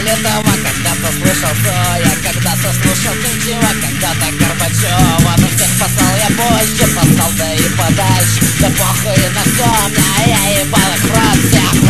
Летова когда-то слышал Цоя, когда-то слушал Тютчева, когда-то Горбачева. Но всех послал я позже, послал да и подальше. Да похуй на все, мне я ебал их в рот всех.